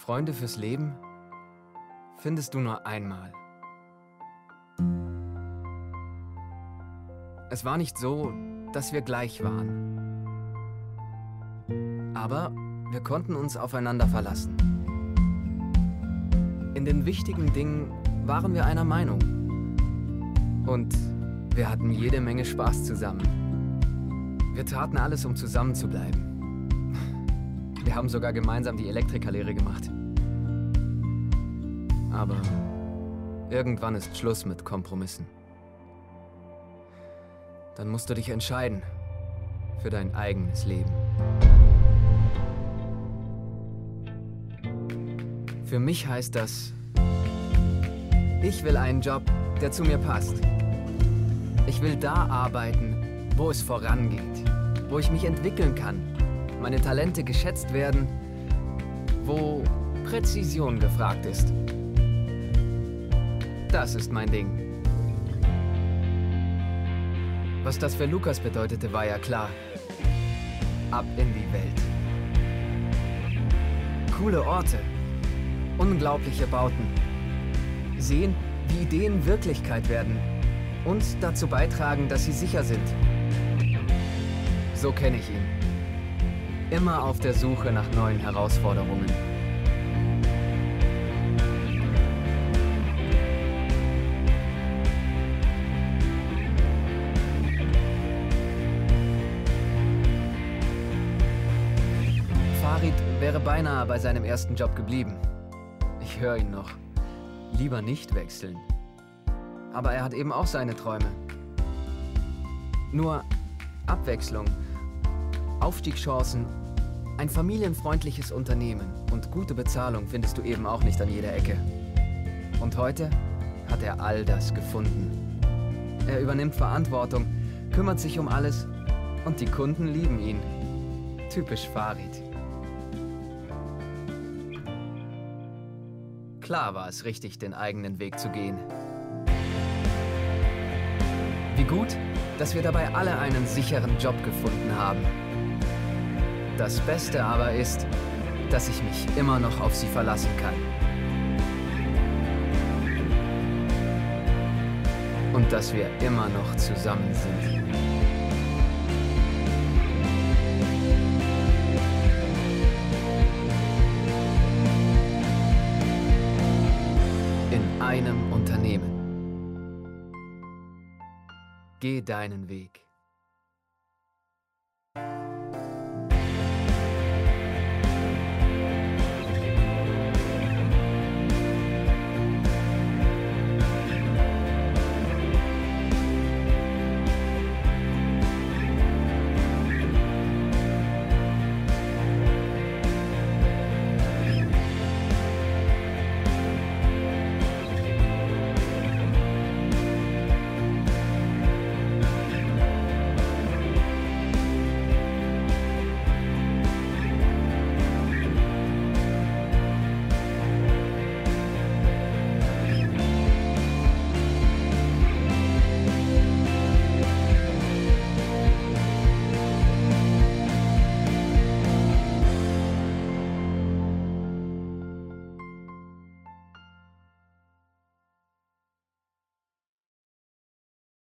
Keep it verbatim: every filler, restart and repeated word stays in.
Freunde fürs Leben findest du nur einmal. Es war nicht so, dass wir gleich waren. Aber wir konnten uns aufeinander verlassen. In den wichtigen Dingen waren wir einer Meinung. Und wir hatten jede Menge Spaß zusammen. Wir taten alles, um zusammen zu bleiben. Wir haben sogar gemeinsam die Elektrikerlehre gemacht. Aber irgendwann ist Schluss mit Kompromissen. Dann musst du dich entscheiden für dein eigenes Leben. Für mich heißt das, ich will einen Job, der zu mir passt. Ich will da arbeiten, wo es vorangeht, wo ich mich entwickeln kann, meine Talente geschätzt werden, wo Präzision gefragt ist. Das ist mein Ding. Was das für Lukas bedeutete, war ja klar. Ab in die Welt. Coole Orte. Unglaubliche Bauten. Sehen, wie Ideen Wirklichkeit werden und dazu beitragen, dass sie sicher sind. So kenne ich ihn. Immer auf der Suche nach neuen Herausforderungen. Farid wäre beinahe bei seinem ersten Job geblieben. Ich höre ihn noch. Lieber nicht wechseln. Aber er hat eben auch seine Träume. Nur Abwechslung, Aufstiegschancen, ein familienfreundliches Unternehmen und gute Bezahlung findest du eben auch nicht an jeder Ecke. Und heute hat er all das gefunden. Er übernimmt Verantwortung, kümmert sich um alles und die Kunden lieben ihn. Typisch Farid. Klar war es richtig, den eigenen Weg zu gehen. Wie gut, dass wir dabei alle einen sicheren Job gefunden haben. Das Beste aber ist, dass ich mich immer noch auf sie verlassen kann. Und dass wir immer noch zusammen sind. In einem Unternehmen. Geh deinen Weg.